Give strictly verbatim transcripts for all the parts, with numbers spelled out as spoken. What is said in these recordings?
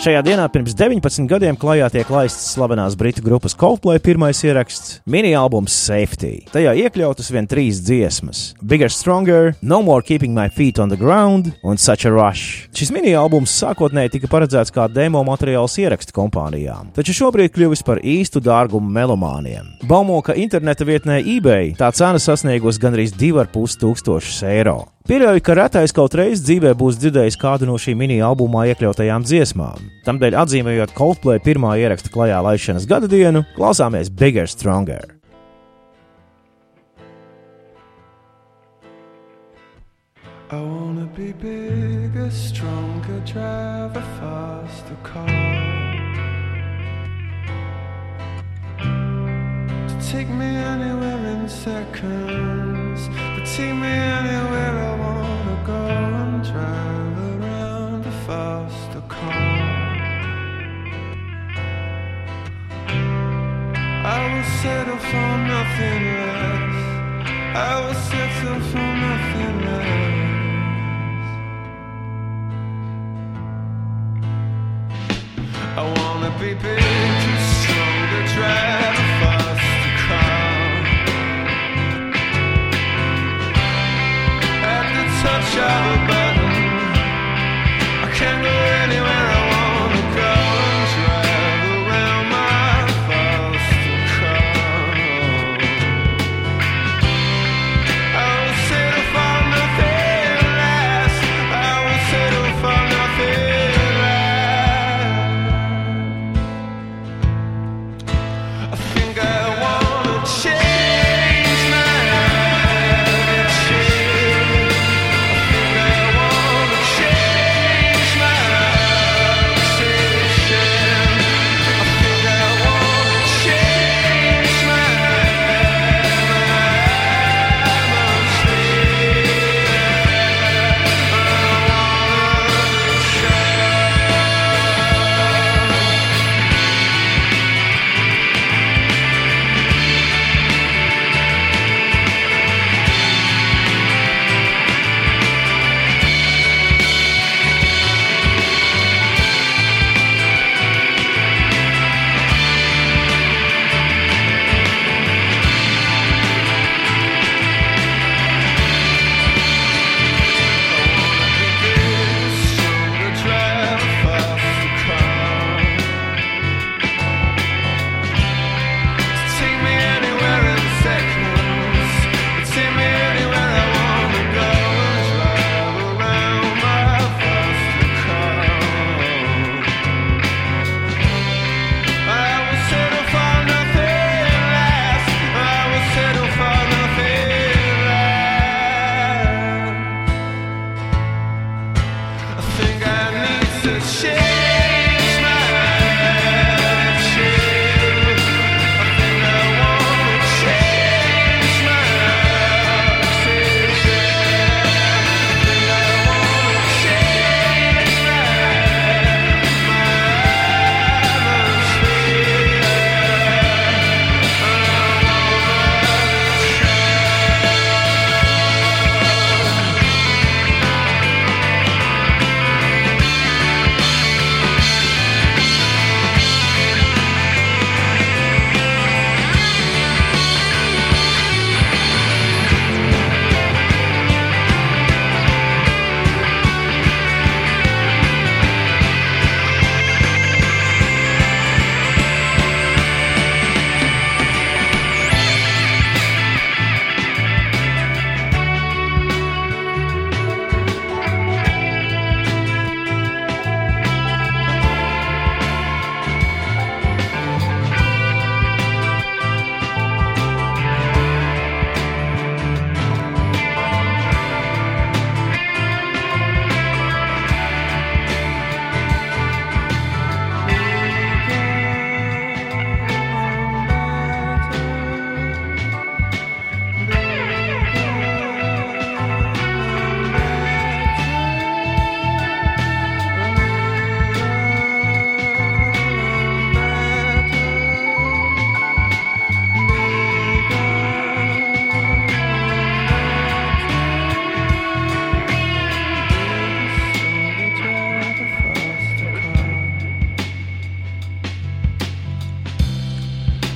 Šajā dienā pirms deviņpadsmit gadiem klajā tiek laists slavenās britu grupas Coldplay pirmais ieraksts – mini-albums Safety. Tajā iekļautas vien trīs dziesmas – Bigger Stronger, No More Keeping My Feet on the Ground un Such a Rush. Šis mini-albums sākotnēji tika paredzēts kā demo materiāls ierakstu kompānijām, taču šobrīd kļuvis par īstu dārgumu melomāniem. Baumo, ka interneta vietnē eBay tā cena sasniegus gandrīz divi ar pus tūkstošus eiro. Pieļauju, ka retais kaut reiz dzīvē būs dzirdējis kādu no šī mini-albumā iekļautajām dziesmām. Tamdēļ atzīmējot Coldplay pirmā ieraksta klajā laišanas gada dienu, klausāmies Bigger Stronger. I wanna be bigger, stronger, drive a faster car to take me anywhere in seconds, to take me anywhere I wanna go and drive around a faster car. I will settle for nothing less, I will settle for nothing less. I wanna be bigger, stronger, drive a faster car. At the touch of a button, I can go anywhere I wanna go and drive around my faster car. I will settle for nothing less, I will settle for nothing less.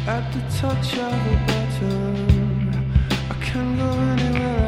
At the touch of a button, I can go anywhere